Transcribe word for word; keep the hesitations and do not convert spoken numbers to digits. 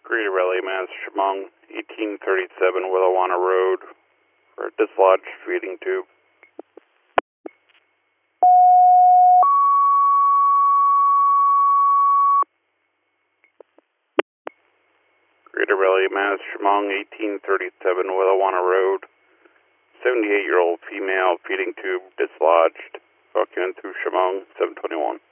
Greater Raleigh, Mass. Chemung, eighteen thirty-seven Willawanna Road, for a dislodged feeding tube. Greater Raleigh, Mass. Chemung, eighteen thirty-seven Willawanna Road, seventy-eight-year-old female feeding tube dislodged. Document through Chemung, seven twenty-one.